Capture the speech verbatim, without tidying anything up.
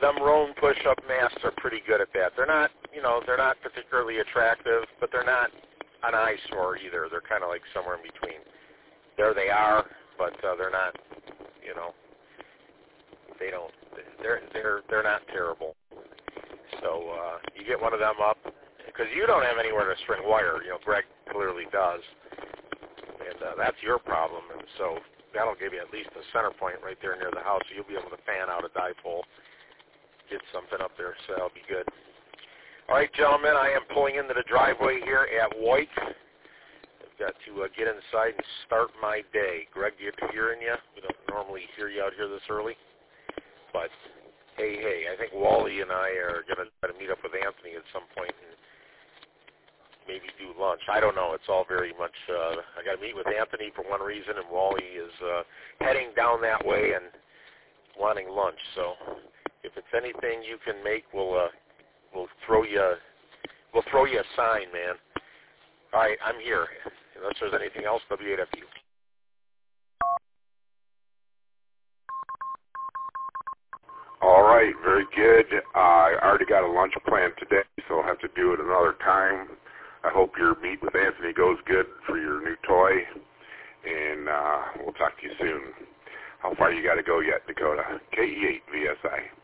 them Roan push-up masks are pretty good at that. They're not, you know, they're not particularly attractive, but they're not an eyesore either. They're kind of like somewhere in between. There they are, but uh, they're not, you know, they don't, they're they're they're not terrible. So uh, you get one of them up, because you don't have anywhere to string wire. You know, Greg clearly does, and uh, that's your problem. And so that'll give you at least a center point right there near the house. So you'll be able to fan out a dipole, get something up there. So that'll be good. All right, gentlemen, I am pulling into the driveway here at White. I've got to uh, get inside and start my day. Greg, you hearing you? We don't normally hear you out here this early, but hey, hey, I think Wally and I are going to try to meet up with Anthony at some point and maybe do lunch. I don't know. It's all very much, uh, I got to meet with Anthony for one reason, and Wally is uh, heading down that way and wanting lunch. So if it's anything you can make, we'll uh, we'll throw you we'll throw you a sign, man. All right, I'm here. Unless there's anything else, W eight F U. All right, very good. Uh, I already got a lunch plan today, so I'll have to do it another time. I hope your meet with Anthony goes good for your new toy, and uh, we'll talk to you soon. How far you got to go yet, Dakota? K E eight V S I.